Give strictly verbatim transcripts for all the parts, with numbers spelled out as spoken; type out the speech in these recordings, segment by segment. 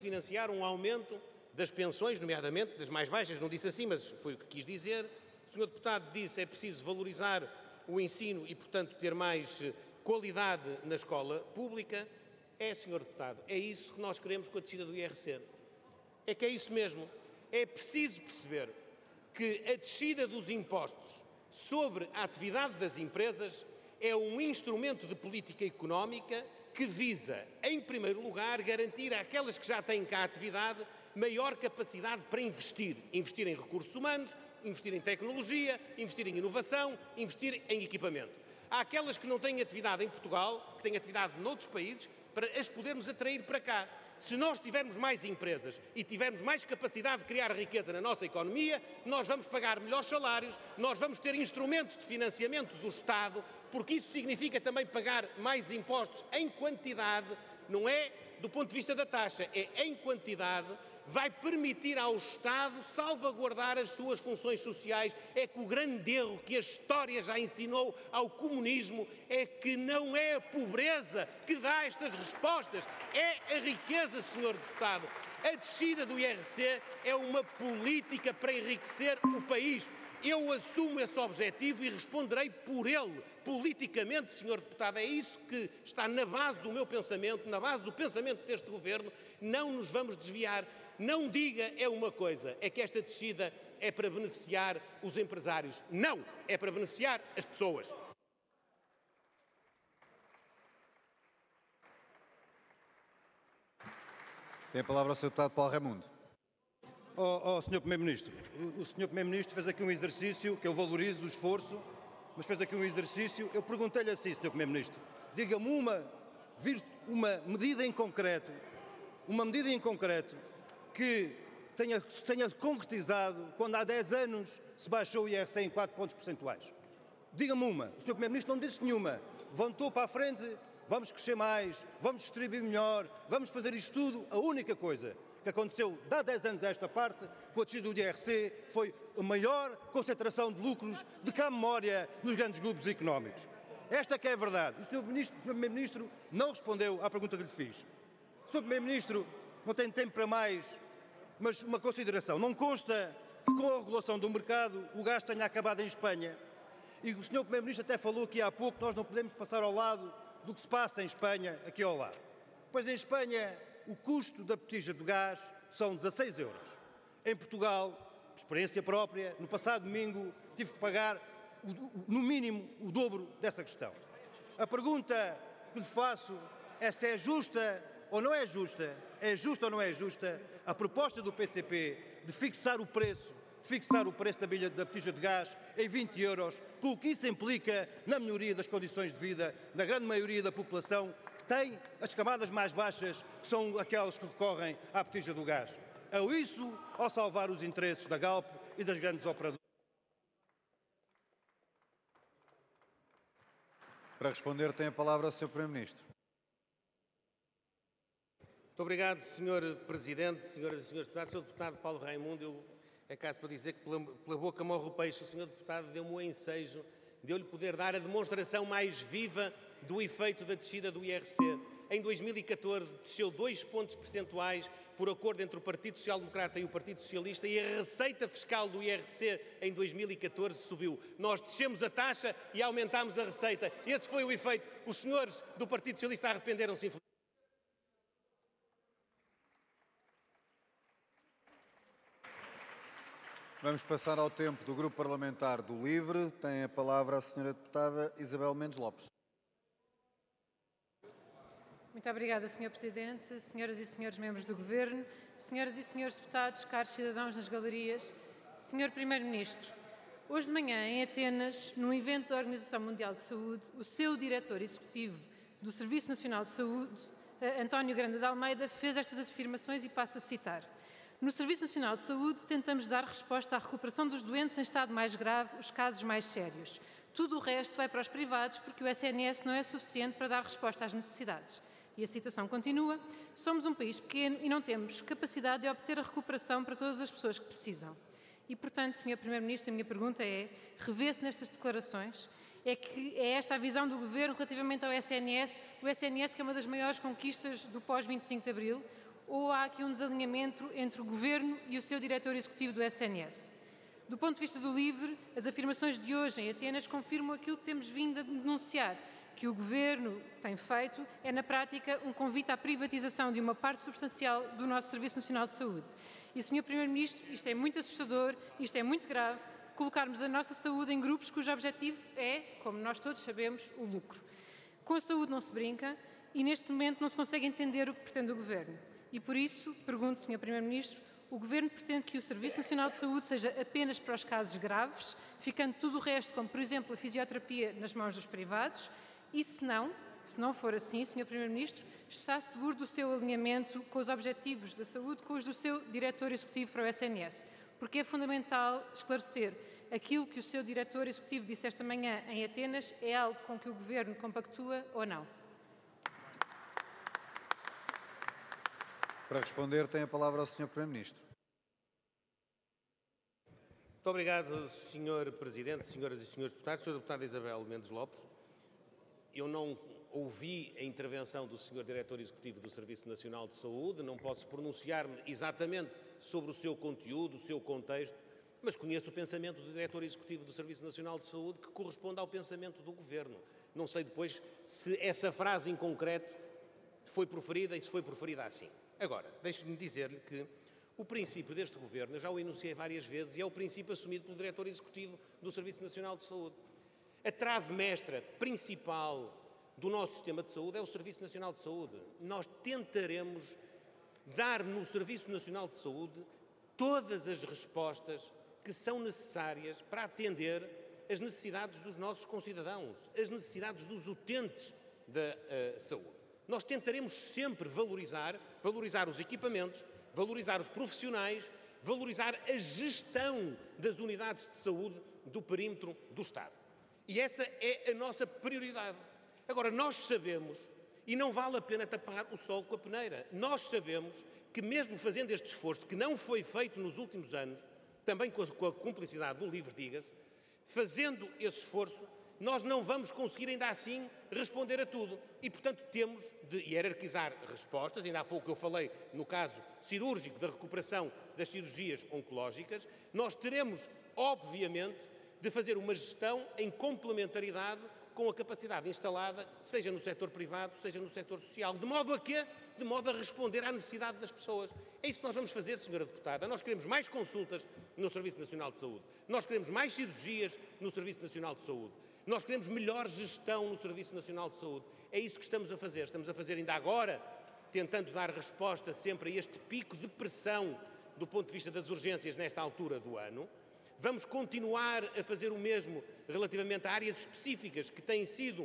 financiar um aumento das pensões, nomeadamente das mais baixas, não disse assim, mas foi o que quis dizer. O senhor Deputado disse que é preciso valorizar o ensino e, portanto, ter mais qualidade na escola pública. É, senhor Deputado, é isso que nós queremos com a descida do I R C. É que é isso mesmo. É preciso perceber que a descida dos impostos sobre a atividade das empresas é um instrumento de política económica que visa, em primeiro lugar, garantir àquelas que já têm cá atividade maior capacidade para investir. Investir em recursos humanos, investir em tecnologia, investir em inovação, investir em equipamento. Há aquelas que não têm atividade em Portugal, que têm atividade noutros países, para as podermos atrair para cá. Se nós tivermos mais empresas e tivermos mais capacidade de criar riqueza na nossa economia, nós vamos pagar melhores salários, nós vamos ter instrumentos de financiamento do Estado, porque isso significa também pagar mais impostos em quantidade, não é do ponto de vista da taxa, é em quantidade, vai permitir ao Estado salvaguardar as suas funções sociais. É que o grande erro que a história já ensinou ao comunismo é que não é a pobreza que dá estas respostas, é a riqueza, senhor Deputado. A descida do I R C é uma política para enriquecer o país. Eu assumo esse objetivo e responderei por ele, politicamente, senhor Deputado. É isso que está na base do meu pensamento, na base do pensamento deste Governo. Não nos vamos desviar. Não diga é uma coisa, é que esta descida é para beneficiar os empresários. Não, é para beneficiar as pessoas. Tem a palavra o senhor Deputado Paulo Raimundo. Oh, oh, senhor Primeiro-Ministro, o, o senhor Primeiro-Ministro fez aqui um exercício que eu valorizo o esforço, mas fez aqui um exercício. Eu perguntei-lhe assim, senhor Primeiro-Ministro, diga-me uma, uma medida em concreto, uma medida em concreto que tenha, tenha concretizado quando há dez anos se baixou o I R C em quatro pontos percentuais. Diga-me uma. O senhor Primeiro-Ministro não disse nenhuma. Levantou para a frente, vamos crescer mais, vamos distribuir melhor, vamos fazer isto tudo. A única coisa que aconteceu de há dez anos a esta parte, com a descida do I R C, foi a maior concentração de lucros de cá memória nos grandes grupos económicos. Esta que é a verdade. O senhor Primeiro-Ministro não respondeu à pergunta que lhe fiz. O senhor Primeiro-Ministro não tem tempo para mais, mas uma consideração. Não consta que com a regulação do mercado o gás tenha acabado em Espanha. E o senhor Primeiro-Ministro até falou aqui há pouco que nós não podemos passar ao lado do que se passa em Espanha, aqui ao lado. Pois em Espanha o custo da botija de gás são dezasseis euros. Em Portugal, experiência própria, no passado domingo tive que pagar o, o, no mínimo o dobro dessa questão. A pergunta que lhe faço é se é justa ou não é justa, é justa ou não é justa a proposta do P C P de fixar o preço, de fixar o preço da, bilha, da botija de gás em vinte euros, com o que isso implica na melhoria das condições de vida da grande maioria da população que tem as camadas mais baixas, que são aquelas que recorrem à botija do gás. A isso, ao salvar os interesses da Galp e das grandes operadoras. Para responder, tem a palavra o senhor Primeiro-Ministro. Muito obrigado, senhor Presidente, senhoras e senhores deputados. senhor Deputado Paulo Raimundo, eu é caso para dizer que pela, pela boca morre o peixe. O senhor Deputado deu-me o ensejo de eu lhe poder dar a demonstração mais viva do efeito da descida do I R C. Em dois mil e catorze desceu dois pontos percentuais por acordo entre o Partido Social Democrata e o Partido Socialista e a receita fiscal do I R C em dois mil e catorze subiu. Nós descemos a taxa e aumentámos a receita. Esse foi o efeito. Os senhores do Partido Socialista arrependeram-se. Vamos passar ao tempo do Grupo Parlamentar do Livre. Tem a palavra a senhora Deputada Isabel Mendes Lopes. Muito obrigada, senhor Presidente, senhoras e senhores membros do Governo, senhoras e senhores deputados, caros cidadãos nas galerias, senhor Primeiro-Ministro. Hoje de manhã, em Atenas, num evento da Organização Mundial de Saúde, o seu diretor executivo do Serviço Nacional de Saúde, António Grande de Almeida, fez estas afirmações e passo a citar. No Serviço Nacional de Saúde, tentamos dar resposta à recuperação dos doentes em estado mais grave, os casos mais sérios. Tudo o resto vai para os privados porque o S N S não é suficiente para dar resposta às necessidades. E a citação continua, somos um país pequeno e não temos capacidade de obter a recuperação para todas as pessoas que precisam. E, portanto, senhor Primeiro-Ministro, a minha pergunta é, revê-se nestas declarações, é que é esta a visão do Governo relativamente ao S N S, o S N S que é uma das maiores conquistas do pós vinte e cinco de Abril, ou há aqui um desalinhamento entre o Governo e o seu diretor executivo do S N S? Do ponto de vista do LIVRE, as afirmações de hoje em Atenas confirmam aquilo que temos vindo a denunciar, que o Governo tem feito é, na prática, um convite à privatização de uma parte substancial do nosso Serviço Nacional de Saúde. E, senhor Primeiro-Ministro, isto é muito assustador, isto é muito grave, colocarmos a nossa saúde em grupos cujo objetivo é, como nós todos sabemos, o lucro. Com a saúde não se brinca e, neste momento, não se consegue entender o que pretende o Governo. E, por isso, pergunto, senhor Primeiro-Ministro, o Governo pretende que o Serviço Nacional de Saúde seja apenas para os casos graves, ficando tudo o resto, como, por exemplo, a fisioterapia, nas mãos dos privados? E, se não, se não for assim, senhor Primeiro-Ministro, está seguro do seu alinhamento com os objetivos da saúde, com os do seu diretor executivo para o S N S? Porque é fundamental esclarecer aquilo que o seu diretor executivo disse esta manhã em Atenas é algo com que o Governo compactua ou não? Para responder, tem a palavra o senhor Primeiro-Ministro. Muito obrigado, senhor Presidente, senhoras e senhores deputados. senhora Deputada Isabel Mendes Lopes, eu não ouvi a intervenção do senhor Diretor Executivo do Serviço Nacional de Saúde, não posso pronunciar-me exatamente sobre o seu conteúdo, o seu contexto, mas conheço o pensamento do Diretor Executivo do Serviço Nacional de Saúde, que corresponde ao pensamento do Governo. Não sei depois se essa frase em concreto foi proferida e se foi proferida assim. Agora, deixe-me dizer-lhe que o princípio deste Governo, eu já o enunciei várias vezes, e é o princípio assumido pelo Diretor Executivo do Serviço Nacional de Saúde. A trave mestra principal do nosso sistema de saúde é o Serviço Nacional de Saúde. Nós tentaremos dar no Serviço Nacional de Saúde todas as respostas que são necessárias para atender as necessidades dos nossos concidadãos, as necessidades dos utentes da uh, saúde. Nós tentaremos sempre valorizar, valorizar os equipamentos, valorizar os profissionais, valorizar a gestão das unidades de saúde do perímetro do Estado. E essa é a nossa prioridade. Agora, nós sabemos, e não vale a pena tapar o sol com a peneira, nós sabemos que mesmo fazendo este esforço, que não foi feito nos últimos anos, também com a, com a cumplicidade do LIVRE, diga-se, fazendo esse esforço, nós não vamos conseguir ainda assim responder a tudo. E, portanto, temos de hierarquizar respostas. Ainda há pouco eu falei no caso cirúrgico da recuperação das cirurgias oncológicas. Nós teremos, obviamente, de fazer uma gestão em complementaridade com a capacidade instalada, seja no setor privado, seja no setor social. De modo a quê? De modo a responder à necessidade das pessoas. É isso que nós vamos fazer, senhora Deputada. Nós queremos mais consultas no Serviço Nacional de Saúde. Nós queremos mais cirurgias no Serviço Nacional de Saúde. Nós queremos melhor gestão no Serviço Nacional de Saúde. É isso que estamos a fazer. Estamos a fazer ainda agora, tentando dar resposta sempre a este pico de pressão do ponto de vista das urgências nesta altura do ano. Vamos continuar a fazer o mesmo relativamente a áreas específicas que têm sido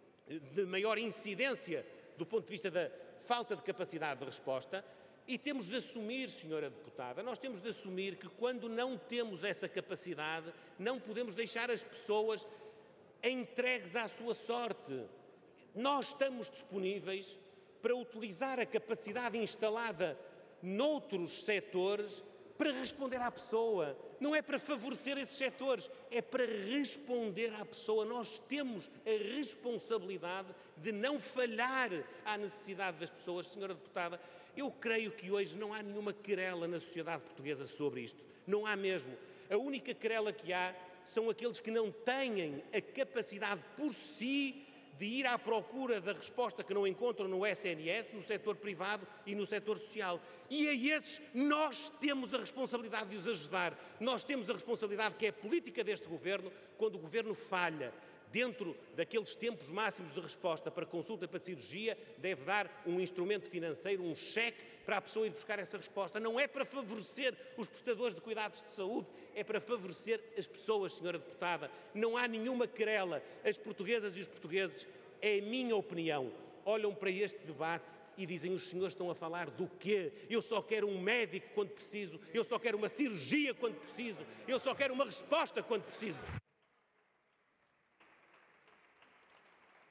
de maior incidência do ponto de vista da falta de capacidade de resposta. E temos de assumir, senhora Deputada, nós temos de assumir que quando não temos essa capacidade, não podemos deixar as pessoas entregues à sua sorte. Nós estamos disponíveis para utilizar a capacidade instalada noutros setores para responder à pessoa. Não é para favorecer esses setores, é para responder à pessoa. Nós temos a responsabilidade de não falhar à necessidade das pessoas. Senhora Deputada, eu creio que hoje não há nenhuma querela na sociedade portuguesa sobre isto. Não há mesmo. A única querela que há são aqueles que não têm a capacidade por si de ir à procura da resposta que não encontram no S N S, no setor privado e no setor social. E a esses nós temos a responsabilidade de os ajudar. Nós temos a responsabilidade, que é a política deste Governo, quando o Governo falha dentro daqueles tempos máximos de resposta para consulta e para cirurgia, deve dar um instrumento financeiro, um cheque, para a pessoa ir buscar essa resposta. Não é para favorecer os prestadores de cuidados de saúde, é para favorecer as pessoas, senhora Deputada. Não há nenhuma querela. As portuguesas e os portugueses, é a minha opinião, olham para este debate e dizem: os senhores estão a falar do quê? Eu só quero um médico quando preciso, eu só quero uma cirurgia quando preciso, eu só quero uma resposta quando preciso.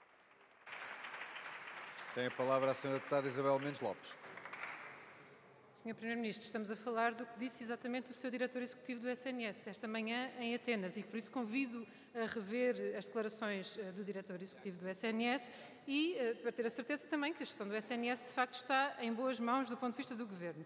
Tem a palavra a senhora Deputada Isabel Mendes Lopes. senhor Primeiro-Ministro, estamos a falar do que disse exatamente o seu diretor executivo do S N S esta manhã em Atenas e por isso convido a rever as declarações do diretor executivo do S N S e para ter a certeza também que a gestão do S N S de facto está em boas mãos do ponto de vista do Governo.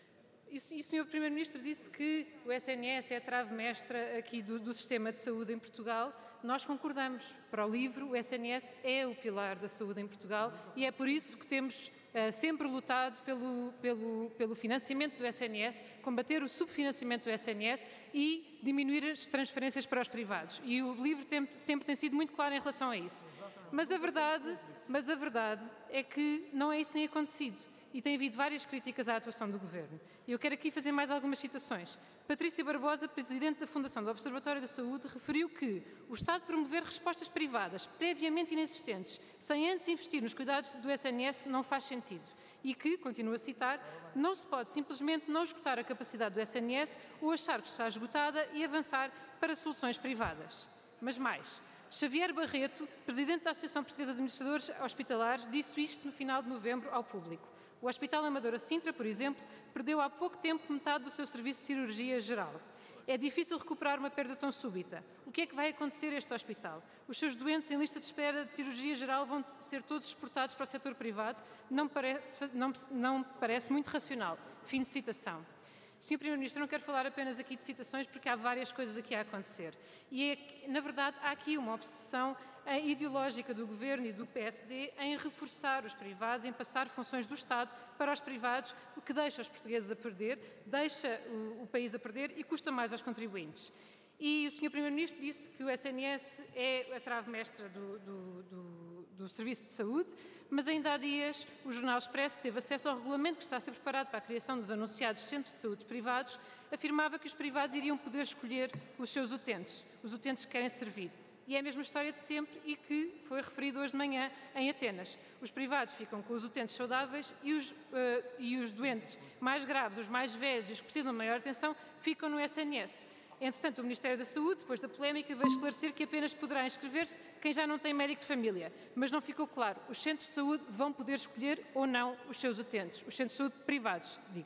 E o senhor Primeiro-Ministro disse que o S N S é a trave mestra aqui do, do sistema de saúde em Portugal. Nós concordamos. Para o LIVRE, o S N S é o pilar da saúde em Portugal e é por isso que temos uh, sempre lutado pelo, pelo, pelo financiamento do S N S, combater o subfinanciamento do S N S e diminuir as transferências para os privados. E o LIVRE tem, sempre tem sido muito claro em relação a isso. Mas a verdade, mas a verdade é que não é isso que tem acontecido. E tem havido várias críticas à atuação do Governo. Eu quero aqui fazer mais algumas citações. Patrícia Barbosa, Presidente da Fundação do Observatório da Saúde, referiu que o Estado promover respostas privadas previamente inexistentes, sem antes investir nos cuidados do S N S, não faz sentido. E que, continuo a citar, não se pode simplesmente não esgotar a capacidade do S N S ou achar que está esgotada e avançar para soluções privadas. Mas mais, Xavier Barreto, Presidente da Associação Portuguesa de Administradores Hospitalares, disse isto no final de novembro ao público. O Hospital Amadora Sintra, por exemplo, perdeu há pouco tempo metade do seu serviço de cirurgia geral. É difícil recuperar uma perda tão súbita. O que é que vai acontecer a este hospital? Os seus doentes em lista de espera de cirurgia geral vão ser todos exportados para o setor privado? Não parece, não, não parece muito racional. Fim de citação. senhor Primeiro-Ministro, eu não quero falar apenas aqui de citações porque há várias coisas aqui a acontecer. E, é, na verdade, há aqui uma obsessão ideológica do Governo e do P S D em reforçar os privados, em passar funções do Estado para os privados, o que deixa os portugueses a perder, deixa o, o país a perder e custa mais aos contribuintes. E o senhor Primeiro-Ministro disse que o S N S é a trave mestra do, do, do, do Serviço de Saúde, mas ainda há dias o Jornal Expresso, que teve acesso ao regulamento que está a ser preparado para a criação dos anunciados centros de saúde privados, afirmava que os privados iriam poder escolher os seus utentes, os utentes que querem servir. E é a mesma história de sempre e que foi referido hoje de manhã em Atenas. Os privados ficam com os utentes saudáveis e os, uh, e os doentes mais graves, os mais velhos e os que precisam de maior atenção, ficam no S N S. Entretanto, o Ministério da Saúde, depois da polémica, veio esclarecer que apenas poderá inscrever-se quem já não tem médico de família. Mas não ficou claro. Os centros de saúde vão poder escolher ou não os seus utentes. Os centros de saúde privados, digo.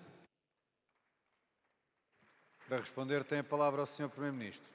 Para responder, tem a palavra o senhor Primeiro-Ministro.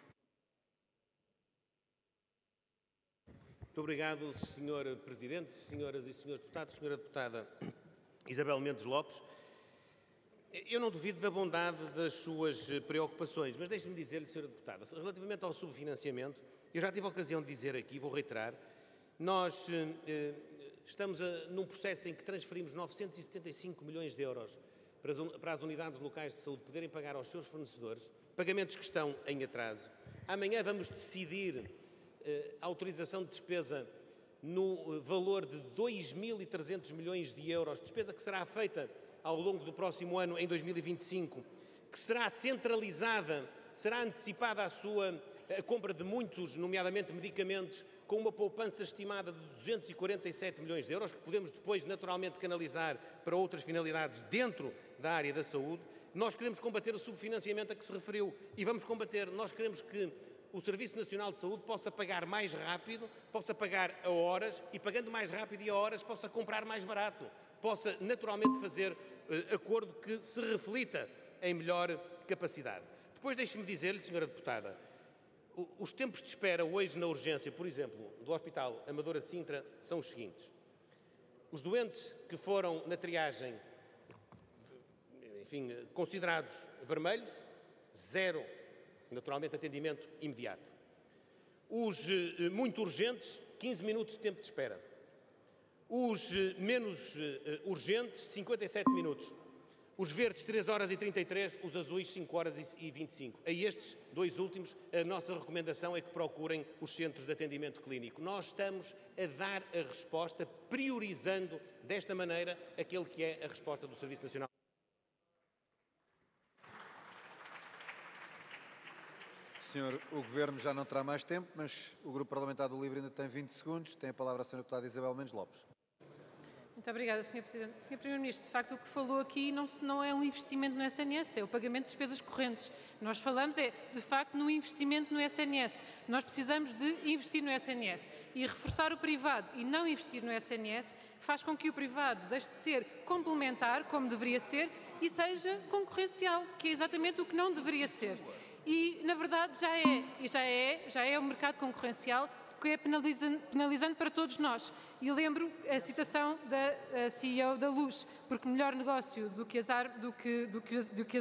Muito obrigado, senhor Presidente, senhoras e senhores deputados, senhora deputada Isabel Mendes Lopes. Eu não duvido da bondade das suas preocupações, mas deixe-me dizer-lhe, senhora deputada, relativamente ao subfinanciamento, eu já tive a ocasião de dizer aqui, vou reiterar, nós eh, estamos a, num processo em que transferimos novecentos e setenta e cinco milhões de euros para as, para as unidades locais de saúde poderem pagar aos seus fornecedores, pagamentos que estão em atraso. Amanhã vamos decidir eh, a autorização de despesa no valor de dois mil e trezentos milhões de euros, despesa que será feita ao longo do próximo ano, em dois mil e vinte e cinco, que será centralizada, será antecipada a sua a compra de muitos, nomeadamente medicamentos, com uma poupança estimada de duzentos e quarenta e sete milhões de euros, que podemos depois naturalmente canalizar para outras finalidades dentro da área da saúde. Nós queremos combater o subfinanciamento a que se referiu e vamos combater. Nós queremos que o Serviço Nacional de Saúde possa pagar mais rápido, possa pagar a horas e, pagando mais rápido e a horas, possa comprar mais barato, possa naturalmente fazer uh, acordo que se reflita em melhor capacidade. Depois deixe-me dizer-lhe, senhora deputada, o, os tempos de espera hoje na urgência, por exemplo, do Hospital Amadora Sintra, são os seguintes. Os doentes que foram na triagem, enfim, considerados vermelhos, zero, naturalmente, atendimento imediato. Os uh, muito urgentes, quinze minutos de tempo de espera. Os uh, menos uh, urgentes, cinquenta e sete minutos. Os verdes, três horas e trinta e três, os azuis, cinco horas e vinte e cinco. A estes dois últimos, a nossa recomendação é que procurem os centros de atendimento clínico. Nós estamos a dar a resposta, priorizando desta maneira aquele que é a resposta do Serviço Nacional. Senhor, o Governo já não terá mais tempo, mas o Grupo Parlamentar do LIVRE ainda tem vinte segundos. Tem a palavra a senhora deputada Isabel Mendes Lopes. Muito obrigada, senhor Presidente. senhor Primeiro-Ministro, de facto o que falou aqui não, se- não é um investimento no S N S, é o pagamento de despesas correntes. Nós falamos é, de facto, no investimento no S N S. Nós precisamos de investir no S N S. E reforçar o privado e não investir no S N S faz com que o privado deixe de ser complementar, como deveria ser, e seja concorrencial, que é exatamente o que não deveria ser. E, na verdade, já é, e já é, já é o mercado concorrencial, que é penalizante, penalizante para todos nós. E lembro a citação da a C E O da Luz, porque melhor negócio do que, as ar, do que, do que, do que as